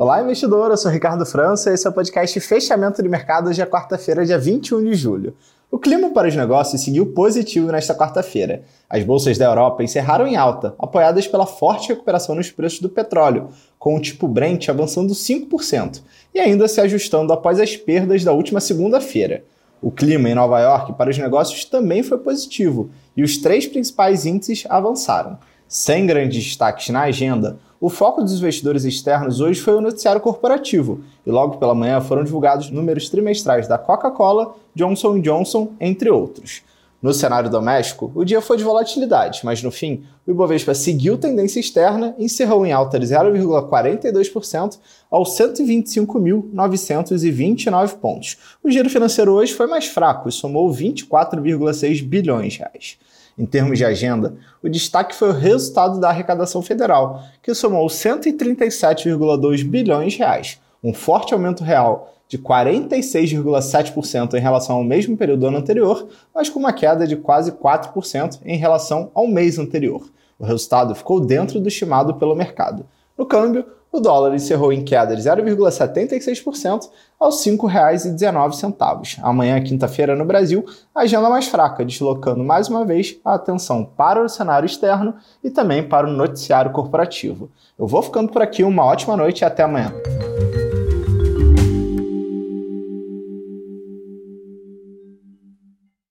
Olá, investidor! Eu sou Ricardo França e esse é o podcast Fechamento de Mercado, hoje é quarta-feira, dia 21 de julho. O clima para os negócios seguiu positivo nesta quarta-feira. As bolsas da Europa encerraram em alta, apoiadas pela forte recuperação nos preços do petróleo, com o tipo Brent avançando 5% e ainda se ajustando após as perdas da última segunda-feira. O clima em Nova York para os negócios também foi positivo e os três principais índices avançaram. Sem grandes destaques na agenda, o foco dos investidores externos hoje foi o noticiário corporativo e logo pela manhã foram divulgados números trimestrais da Coca-Cola, Johnson & Johnson, entre outros. No cenário doméstico, o dia foi de volatilidade, mas no fim, o Ibovespa seguiu tendência externa e encerrou em alta de 0,42% aos 125.929 pontos. O giro financeiro hoje foi mais fraco e somou 24,6 bilhões de reais. Em termos de agenda, o destaque foi o resultado da arrecadação federal, que somou 137,2 bilhões de reais, um forte aumento real de 46,7% em relação ao mesmo período do ano anterior, mas com uma queda de quase 4% em relação ao mês anterior. O resultado ficou dentro do estimado pelo mercado. No câmbio, o dólar encerrou em queda de 0,76% aos R$ 5,19. Amanhã, quinta-feira, no Brasil, a agenda mais fraca, deslocando mais uma vez a atenção para o cenário externo e também para o noticiário corporativo. Eu vou ficando por aqui, uma ótima noite e até amanhã.